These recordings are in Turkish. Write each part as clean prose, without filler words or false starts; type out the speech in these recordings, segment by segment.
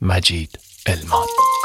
Məcid Elman.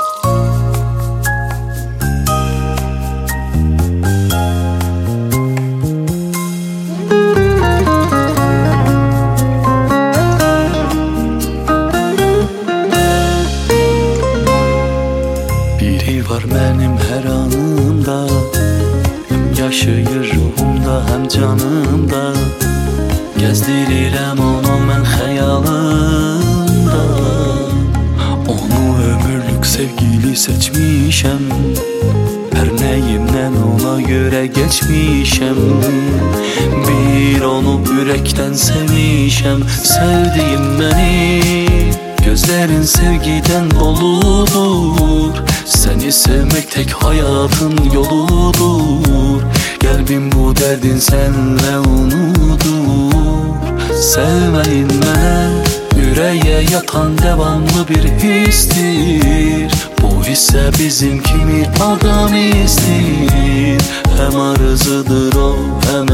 Biri var mənim hər anımda, həm yaşayır ruhumda, həm canımda. Gəzdirirəm onu mən xəyalımda. Onu ömürlük sevgili seçmişəm, hər nəyimdən ona görə geçmişəm. Bir onu ürəkdən sevmişəm, sevdiyim məni. Gözlerin sevgiden doludur, seni sevmek tek hayatın yoludur. Kalbim bu derdin senle unudur. Sevmeyin mənə yüreğe yatan devamlı bir histir. Bu hisse bizim kimi adam istir. Hem arızıdır o hem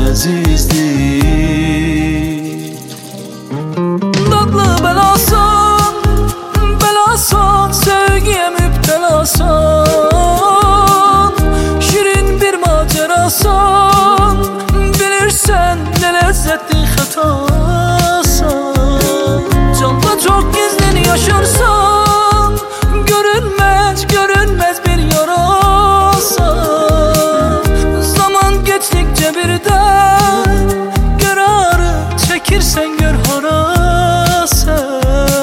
əzizdir. Tatlı belasan, belasan, sevgiye müptelasan. Şirin bir macerasan, bilirsen ne lezzetli hatasan. Canda çok gizlin yaşarsan, görünmez görünmez bir yarasan. Zaman geçtikçe birden kararı çekirsen gör harasen.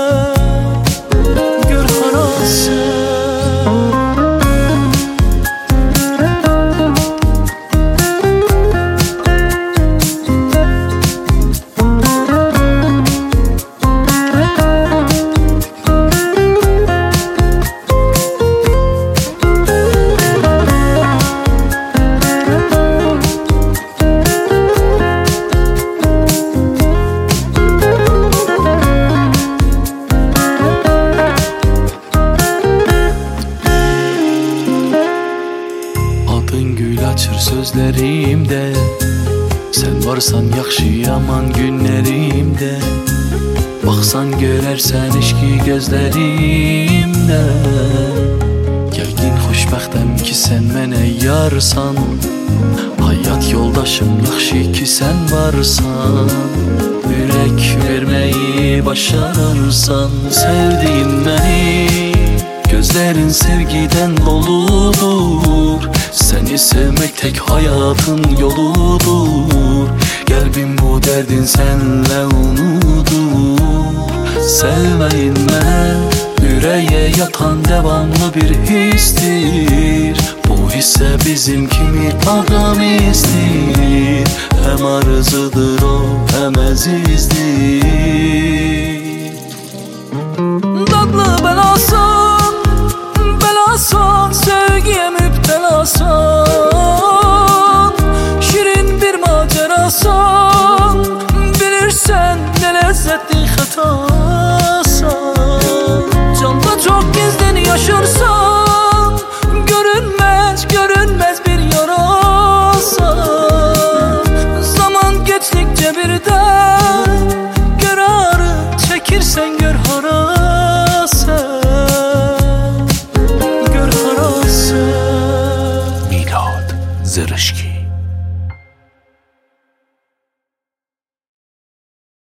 Açır sözlerimde, sen varsan yaxşı yaman günlerimde. Baxsan görərsən eşki gözlerimde. Yəqin xoşbəxtəm ki sen mənə yarsan. Hayat yoldaşım yaxşı ki sen varsan. Ürək verməyi başarırsan, sevdiğin məni. Gözlerin sevgiden doludur, seni sevmek tek hayatın yoludur. Kalbim bu derdin senle unudur. Sevmeyin mən yüreğe yatan devamlı bir histir. Bu hisse bizim kimi adam istir. Hem arızıdır o hem əzizdir. Tatlı belasan, belasan, sevgiye müptelasan.